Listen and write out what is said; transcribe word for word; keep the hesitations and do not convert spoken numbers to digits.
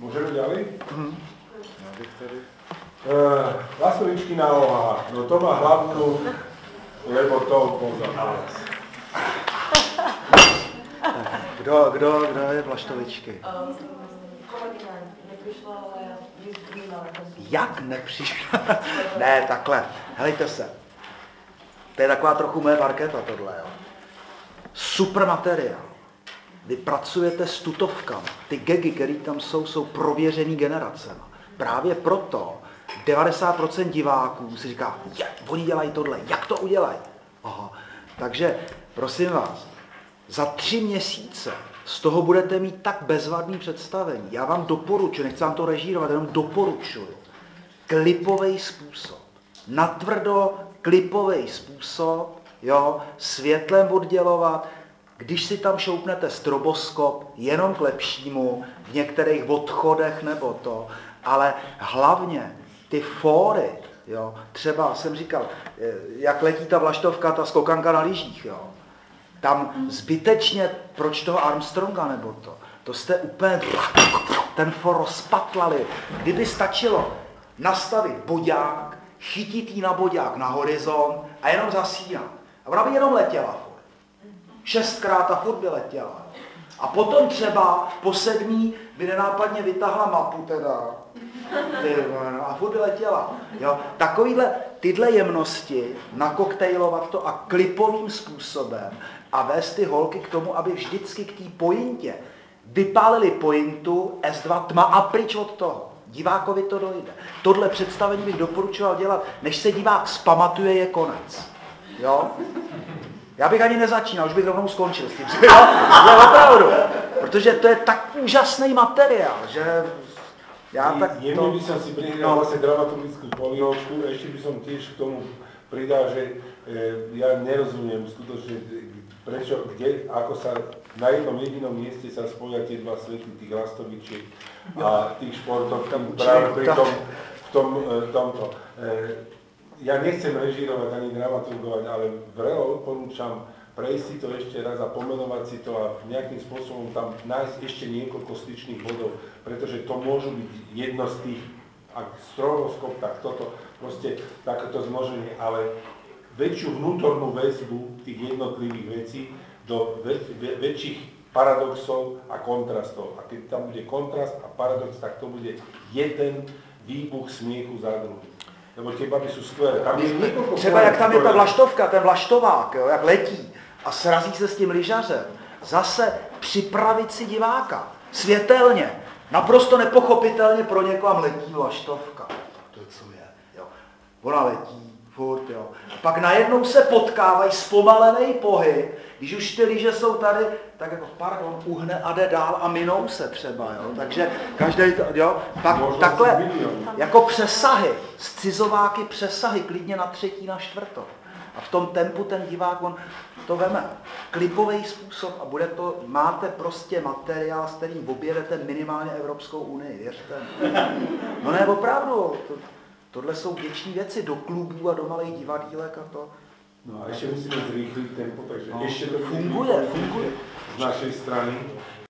Môžeme ďalej? Mhm. Uh, Lastovičky na nohách. No to má hlavnú, lebo to pozor. Kdo, kdo, kdo je Vlaštovičky? Kolegyně nepřišla, ale vyzvínala. Jak nepřišla? Ne, takhle. Helejte se. To je taková trochu moje markéta tohle, jo. Super materiál. Vy pracujete s tutovkami. Ty gagy, které tam jsou, jsou prověřený generacemi. Právě proto devadesát procent diváků si říká, jak oni dělají tohle, jak to udělají. Aha. Takže, prosím vás, za tři měsíce z toho budete mít tak bezvadný představení. Já vám doporučuji, nechci vám to režírovat, jenom doporučuji. Klipový způsob. Natvrdo klipový způsob, jo, světlem oddělovat. Když si tam šoupnete stroboskop, jenom k lepšímu, v některých odchodech nebo to, ale hlavně ty fóry, jo, třeba jsem říkal, jak letí ta vlaštovka, ta skokanka na lyžích, jo, tam zbytečně, proč toho Armstronga nebo to, to jste úplně ten for rozpatlali. Kdyby stačilo nastavit boďák, chytit jí na boďák na horizont a jenom zasínat. A ona by jenom letěla. Šestkrát a furt by letěla. A potom třeba po sedmí by nenápadně vytáhla mapu teda. A furt by letěla. Jo? Takovýhle, tyhle jemnosti, nakoktejlovat to a klipovým způsobem a vést ty holky k tomu, aby vždycky k té pointě vypálili pointu S dva tma a pryč od toho. Divákovi to dojde. Tohle představení bych doporučoval dělat, než se divák zpamatuje, je konec. Jo? Já bych ani nezačínal, už bych rovnou skončil s tím. Jo, je opravdu. Protože to je tak úžasný materiál, že já tak to... Jemne by som si prihral no. vlastne dramaturgickú polihočku, ešte by som tiež k tomu pridal, že e, ja nerozumiem skutočne, prečo, kde, ako sa na jednom jedinom mieste sa spoja tie dva svety, tých Lastovičiek a tých športov, tam práve pri tom, v tom, e, tomto. E, Ja nechcem režírovať ani dramaturgovať, ale vrelo odporúčam prejsť si to ešte raz a pomenovať si to a nejakým spôsobom tam nájsť ešte niekoľko styčných bodov, pretože to môžu byť jedno z tých, ak stroboskop, tak toto, proste takéto zmnoženie, ale väčšiu vnútornú väzbu tých jednotlivých vecí do väč, vä, väčších paradoxov a kontrastov. A keď tam bude kontrast a paradox, tak to bude jeden výbuch smiechu za druhý. Nebo tie baby sú skvělé. Tam je třeba jak tam je ta vlaštovka, ten vlaštovák, jo, jak letí a srazí se s tím lyžařem. Zase připravit si diváka. Světelně. Naprosto nepochopitelně pro někoho letí vlaštovka. To je co je. Jo. Ona letí, furt, jo. A pak najednou se potkávají zpomalený pohyb. Když už ty lyže jsou tady, tak jako pardon, uhne a jde dál a minou se třeba, jo. Takže každý, jo, pak takhle, jako přesahy, scizováky přesahy, klidně na třetí, na čtvrtou. A v tom tempu ten divák, on to veme. Klipový způsob a bude to, máte prostě materiál, s kterým objedete minimálně Evropskou unii, věřte. No ne, opravdu, to, tohle jsou věční věci do klubů a do malých divadílek a to. No a ešte musíme zrýchliť tempo, takže no, ešte to funguje, funguje z našej strany.